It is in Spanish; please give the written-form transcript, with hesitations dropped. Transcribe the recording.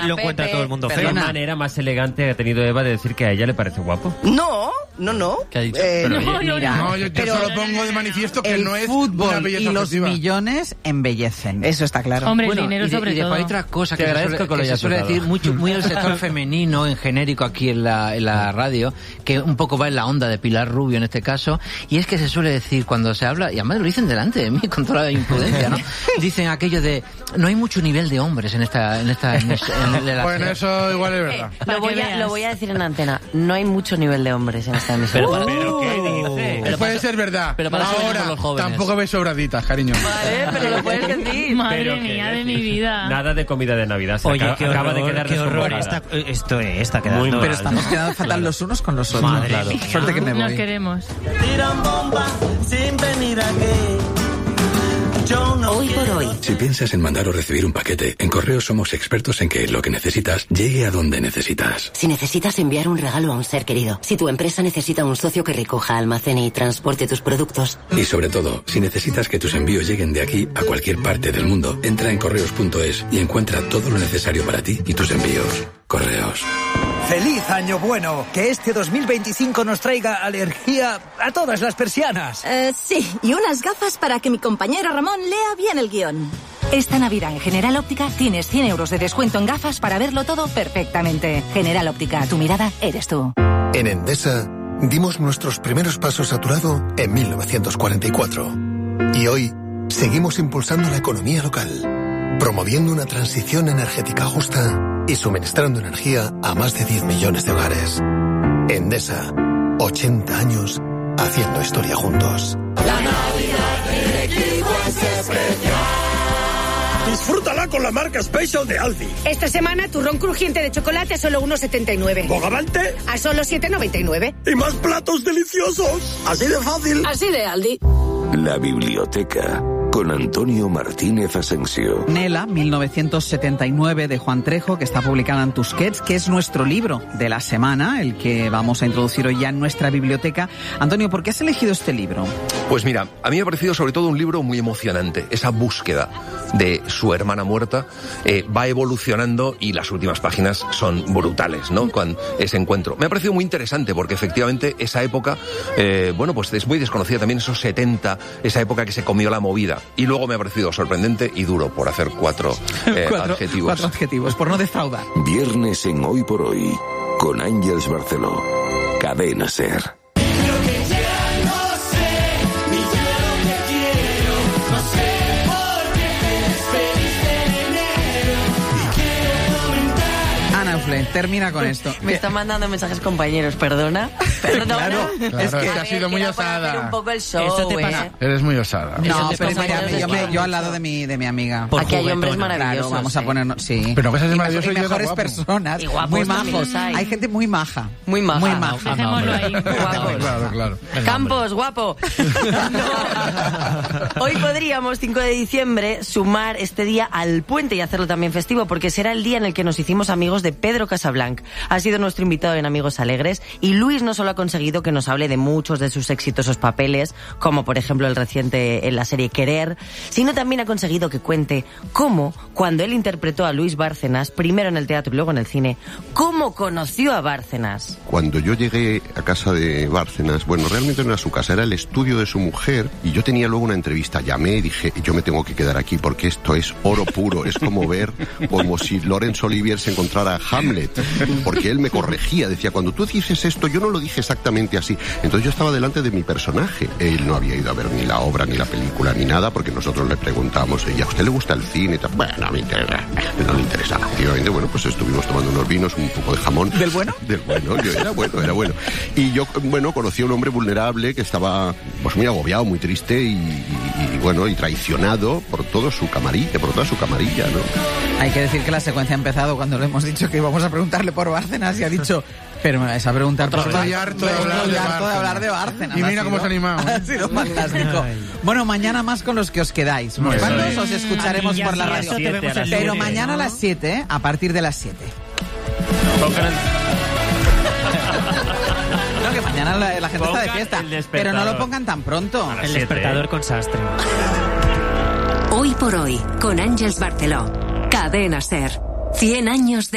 lo encuentra todo el mundo feo. ¿Qué manera más elegante que ha tenido Eva de decir que a ella le parece guapo? No. ¿Qué ha dicho? Yo solo pongo de manifiesto que no es una belleza y los objetiva. millones embellecen. Eso está claro. Hombre, el dinero sobre todo. Hay otra cosa Te que agradezco que lo se hayas suele notado. decir muy el sector femenino en genérico aquí en la radio, que un poco va en la onda de Pilar Rubio en este caso, y es que se suele decir cuando se habla, y además lo dicen delante de mí con toda la impudencia, ¿no? Dicen aquello de no hay mucho nivel de hombres en esta Bueno, eso igual es verdad. Lo voy a decir en antena. No hay mucho nivel de hombres en esta emisión. ¿Pero qué dices? Puede ser verdad. pero para eso venimos ahora los jóvenes. tampoco ves sobraditas, cariño. Vale, pero lo puedes decir. Madre Pero mía que- de mi vida. Nada de comida de Navidad. Se Oye, acaba de quedar qué horror. descontrolada. Está quedando. Muy mal. Pero estamos quedando fatal los unos con los otros. Madre mía. Suerte que me Nos voy. queremos. Tiran bombas sin venir aquí. Yo no Hoy por hoy. Si piensas en mandar o recibir un paquete, en Correos somos expertos en que lo que necesitas llegue a donde necesitas. Si necesitas enviar un regalo a un ser querido, si tu empresa necesita un socio que recoja, almacene y transporte tus productos. Y sobre todo, si necesitas que tus envíos lleguen de aquí a cualquier parte del mundo, entra en correos.es y encuentra todo lo necesario para ti y tus envíos. Correos. ¡Feliz Año Bueno! Que este 2025 nos traiga alergia a todas las persianas. Sí, y unas gafas para que mi compañero Ramón lea bien el guión. Esta Navidad en General Óptica tienes 100 euros de descuento en gafas para verlo todo perfectamente. General Óptica, tu mirada eres tú. En Endesa, dimos nuestros primeros pasos a tu lado en 1944. Y hoy, seguimos impulsando la economía local, promoviendo una transición energética justa y suministrando energía a más de 10 millones de hogares. Endesa, 80 años haciendo historia juntos. La Navidad de Equipo es especial. Disfrútala con la marca Special de Aldi. Esta semana, turrón crujiente de chocolate a solo 1,79. Bogavante A solo 7,99. y más platos deliciosos. Así de fácil. Así de Aldi. La biblioteca con Antonio Martínez Asensio. Nela, 1979, de Juan Trejo, que está publicada en Tusquets, que es nuestro libro de la semana, el que vamos a introducir hoy ya en nuestra biblioteca. Antonio, ¿por qué has elegido este libro? Pues mira, a mí me ha parecido sobre todo un libro muy emocionante. Esa búsqueda de su hermana muerta va evolucionando y las últimas páginas son brutales, ¿no? Con ese encuentro. Me ha parecido muy interesante porque efectivamente esa época, pues es muy desconocida también, esos 70, esa época que se comió la movida. Y luego me ha parecido sorprendente y duro, por hacer cuatro adjetivos. 4 adjetivos, por no defraudar. Viernes en Hoy por Hoy con Ángeles Barceló. Cadena SER. Ana Ufle, termina con esto. Me están mandando mensajes compañeros, perdona. Perdona. Claro, es que has sido muy osada. Hacer un poco el show, Eso te pasa. Eres muy osada. No, pero compañeros mira, yo al lado de mi amiga. Aquí hay hombres Claro, maravillosos. vamos a ponernos, sí. Pero que seas Y maravilloso y yo mejores guapo. personas, Y guapos muy también majos. los hay. Gente muy maja. Muy maja. Muy maja. Dejémoslo ahí. Guapos. Claro. Campos, guapo. Hoy podríamos, 5 de diciembre, sumar este día al puente y hacerlo también festivo, porque será el día en el que nos hicimos amigos de Pedro Casablanc. Ha sido nuestro invitado en Amigos Alegres y Luis no solo ha conseguido que nos hable de muchos de sus exitosos papeles, como por ejemplo el reciente en la serie Querer, sino también ha conseguido que cuente cómo, cuando él interpretó a Luis Bárcenas, primero en el teatro y luego en el cine, cómo conoció a Bárcenas. Cuando yo llegué a casa de Bárcenas, bueno, realmente no era su casa, era el estudio de su mujer, y yo tenía luego una entrevista, llamé y dije, yo me tengo que quedar aquí porque esto es oro puro, es como ver, como si Laurence Olivier se encontrara a Hamlet, porque él me corregía, decía, cuando tú dices esto, yo no lo dije exactamente así. Entonces yo estaba delante de mi personaje, él no había ido a ver ni la obra, ni la película, ni nada, porque nosotros le preguntamos, ¿y a usted le gusta el cine? Bueno, no me interesa, no le interesa. Efectivamente, bueno, pues estuvimos tomando unos vinos, un poco de jamón. ¿Del bueno? Del bueno, era bueno. Y yo, bueno, conocí a un hombre vulnerable que estaba, pues muy agobiado, muy triste y traicionado por toda su camarilla, ¿no? Hay que decir que la secuencia ha empezado cuando le hemos dicho que íbamos a preguntarle por Bárcenas y ha dicho, pero me vais a preguntar por Estoy harto de hablar de Bárcenas. Y mira cómo se ha animado. Ha sido fantástico. Bueno, mañana más con los que os quedáis. ¿Cuántos os escucharemos por la radio? Pero mañana a las 7, a partir de las 7. No, que mañana la gente está de fiesta. Pero no lo pongan tan pronto. El despertador con sastre. Hoy por Hoy con Ángeles Barceló. Cadena SER. 100 años de